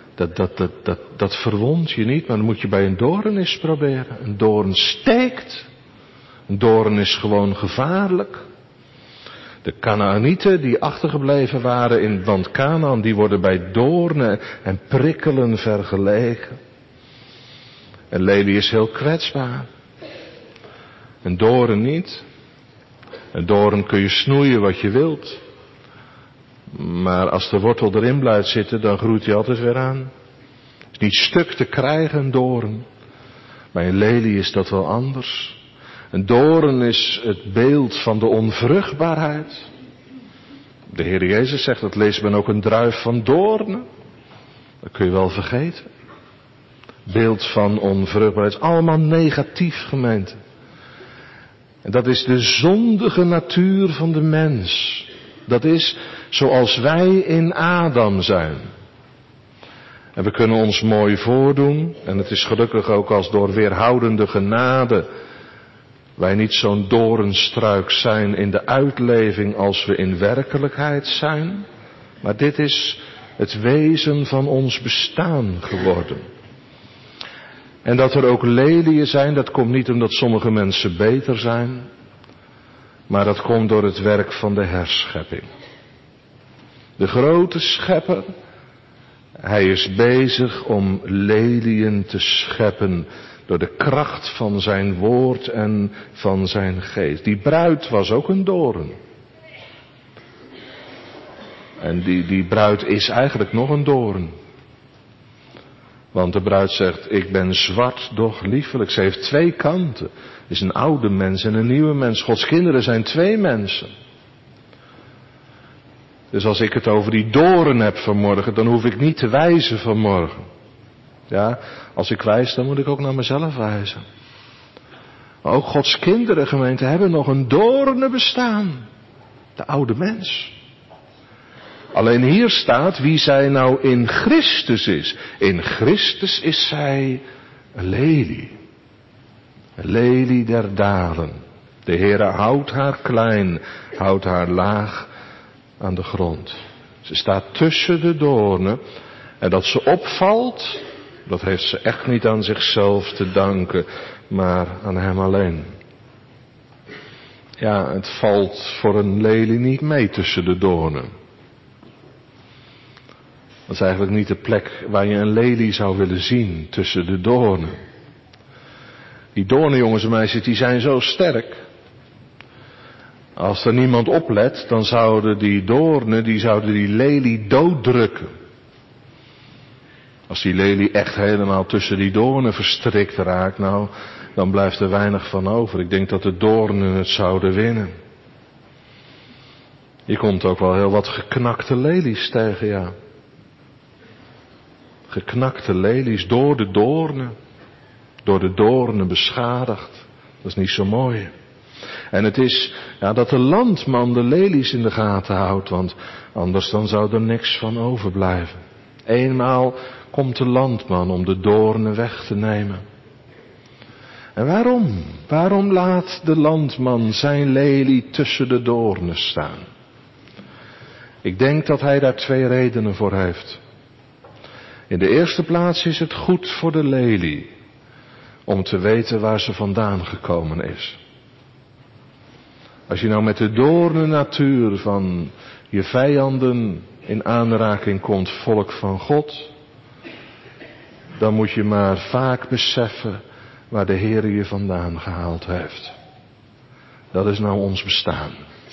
dat verwondt je niet. Maar dan moet je bij een doorn eens proberen. Een doorn steekt. Een doorn is gewoon gevaarlijk. De Kanaanieten die achtergebleven waren in het land Kanaan, die worden bij doornen en prikkelen vergeleken. Een lelie is heel kwetsbaar. Een doorn niet. Een doorn kun je snoeien wat je wilt. Maar als de wortel erin blijft zitten, dan groeit hij altijd weer aan. Het is niet stuk te krijgen, een doorn. Bij een lelie is dat wel anders. Een doorn is het beeld van de onvruchtbaarheid. De Heer Jezus zegt, dat leest men ook een druif van doornen. Dat kun je wel vergeten. Beeld van onvruchtbaarheid. Allemaal negatief, gemeente. En dat is de zondige natuur van de mens. Dat is zoals wij in Adam zijn. En we kunnen ons mooi voordoen. En het is gelukkig ook als door weerhoudende genade wij niet zo'n doornstruik zijn in de uitleving als we in werkelijkheid zijn. Maar dit is het wezen van ons bestaan geworden. En dat er ook leliën zijn, dat komt niet omdat sommige mensen beter zijn. Maar dat komt door het werk van de herschepping. De grote schepper, hij is bezig om leliën te scheppen door de kracht van zijn woord en van zijn geest. Die bruid was ook een doorn. En die bruid is eigenlijk nog een doorn. Want de bruid zegt, ik ben zwart, doch liefelijk. Ze heeft twee kanten. Het is een oude mens en een nieuwe mens. Gods kinderen zijn twee mensen. Dus als ik het over die doorn heb vanmorgen, dan hoef ik niet te wijzen vanmorgen. Ja, als ik wijs, dan moet ik ook naar mezelf wijzen. Maar ook Gods kinderen, gemeente, hebben nog een doornen bestaan. De oude mens. Alleen hier staat wie zij nou in Christus is. In Christus is zij een lelie. Een lelie der dalen. De Heere houdt haar klein, houdt haar laag aan de grond. Ze staat tussen de doornen. En dat ze opvalt, dat heeft ze echt niet aan zichzelf te danken, maar aan hem alleen. Ja, het valt voor een lelie niet mee tussen de doornen. Dat is eigenlijk niet de plek waar je een lelie zou willen zien, tussen de doornen. Die doornen, jongens en meisjes, die zijn zo sterk. Als er niemand oplet, dan zouden die doornen, die lelie dooddrukken. Als die lelie echt helemaal tussen die doornen verstrikt raakt, nou, dan blijft er weinig van over. Ik denk dat de doornen het zouden winnen. Je komt ook wel heel wat geknakte lelies tegen, ja. Geknakte lelies door de doornen beschadigd. Dat is niet zo mooi. En het is dat de landman de lelies in de gaten houdt, want anders dan zou er niks van overblijven. Eenmaal komt de landman om de doornen weg te nemen. En waarom? Waarom laat de landman zijn lelie tussen de doornen staan? Ik denk dat hij daar twee redenen voor heeft. In de eerste plaats is het goed voor de lelie om te weten waar ze vandaan gekomen is. Als je nou met de doornen natuur van je vijanden in aanraking komt, volk van God, dan moet je maar vaak beseffen waar de Heer je vandaan gehaald heeft. Dat is nou ons bestaan.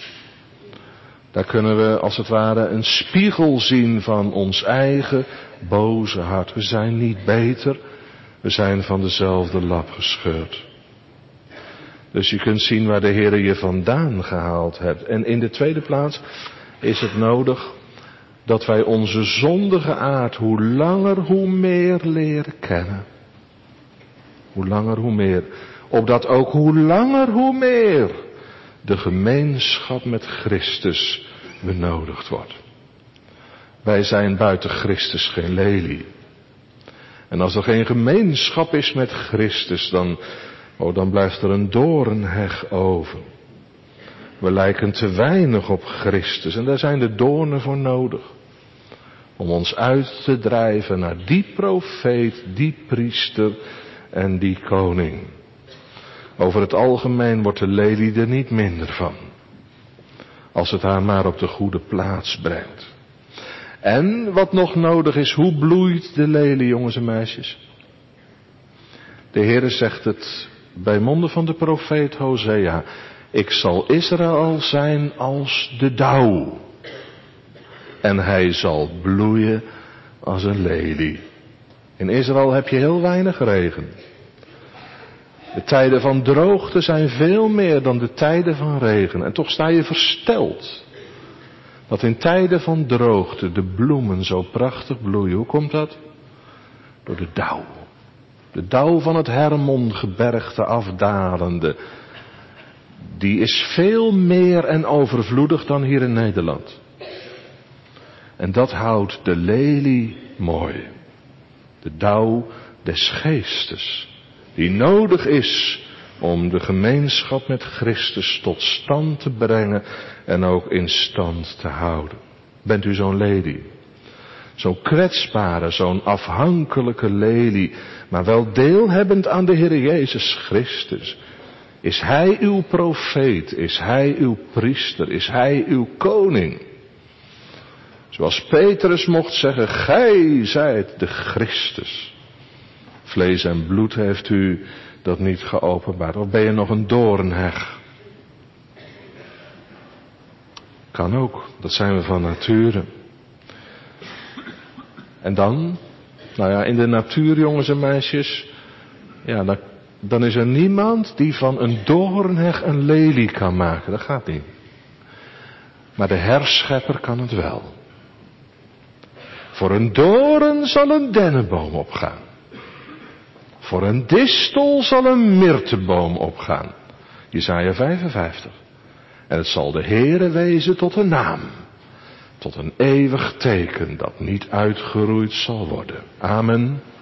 Daar kunnen we als het ware een spiegel zien van ons eigen boze hart. We zijn niet beter, we zijn van dezelfde lap gescheurd. Dus je kunt zien waar de Heer je vandaan gehaald hebt. En in de tweede plaats is het nodig dat wij onze zondige aard hoe langer hoe meer leren kennen. Hoe langer hoe meer. Opdat ook hoe langer hoe meer de gemeenschap met Christus benodigd wordt. Wij zijn buiten Christus geen lelie. En als er geen gemeenschap is met Christus, dan blijft er een doornheg over. We lijken te weinig op Christus en daar zijn de doornen voor nodig. Om ons uit te drijven naar die profeet, die priester en die koning. Over het algemeen wordt de lelie er niet minder van. Als het haar maar op de goede plaats brengt. En wat nog nodig is, hoe bloeit de lelie, jongens en meisjes? De Heere zegt het bij monden van de profeet Hosea. Ik zal Israël zijn als de dauw. En hij zal bloeien als een lelie. In Israël heb je heel weinig regen. De tijden van droogte zijn veel meer dan de tijden van regen. En toch sta je versteld dat in tijden van droogte de bloemen zo prachtig bloeien. Hoe komt dat? Door de dauw. De dauw van het Hermongebergte afdalende. Die is veel meer en overvloedig dan hier in Nederland. En dat houdt de lelie mooi. De dauw des geestes. Die nodig is om de gemeenschap met Christus tot stand te brengen en ook in stand te houden. Bent u zo'n lelie? Zo'n kwetsbare, zo'n afhankelijke lelie, maar wel deelhebbend aan de Heer Jezus Christus. Is Hij uw profeet? Is Hij uw priester? Is Hij uw koning? Zoals Petrus mocht zeggen, gij zijt de Christus. Vlees en bloed heeft u dat niet geopenbaard. Of ben je nog een doornheg? Kan ook, dat zijn we van nature. En dan, nou ja, in de natuur, jongens en meisjes, ja, dan is er niemand die van een doornheg een lelie kan maken. Dat gaat niet. Maar de herschepper kan het wel. Voor een doorn zal een dennenboom opgaan. Voor een distel zal een myrteboom opgaan. Jesaja 55. En het zal de Heere wezen tot een naam. Tot een eeuwig teken dat niet uitgeroeid zal worden. Amen.